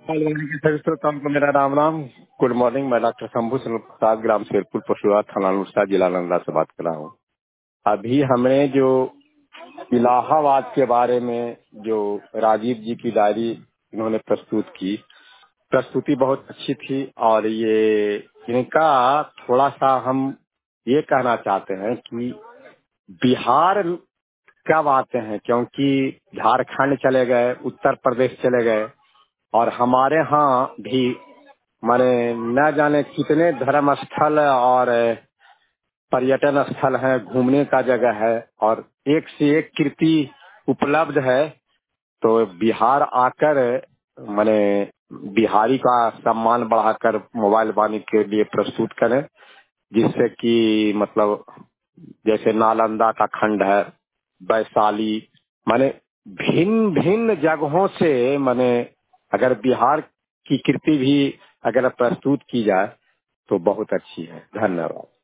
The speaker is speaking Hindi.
बालवाणी के सभी श्रोताओं को मेरा राम राम। Good morning. मैं डॉक्टर शंभू सुनील प्रसाद, ग्राम शेरपुर पशुआ, थाना नुरसा, जिला नालंदा से बात कर रहा हूँ। अभी हमने जो इलाहाबाद के बारे में जो राजीव जी की डायरी इन्होंने प्रस्तुत की, प्रस्तुति बहुत अच्छी थी। और ये इनका थोड़ा सा हम ये कहना चाहते हैं कि बिहार कब आते हैं, क्योंकि झारखंड चले गए, उत्तर प्रदेश चले गए और हमारे यहाँ भी माने न जाने कितने धर्म स्थल और पर्यटन स्थल हैं, घूमने का जगह है और एक से एक कृति उपलब्ध है। तो बिहार आकर माने बिहारी का सम्मान बढ़ाकर मोबाइल वाणी के लिए प्रस्तुत करें, जिससे कि मतलब जैसे नालंदा का खंड है, वैशाली, माने भिन्न भिन्न जगहों से माने अगर बिहार की कीर्ति भी अगर प्रस्तुत की जाए तो बहुत अच्छी है। धन्यवाद।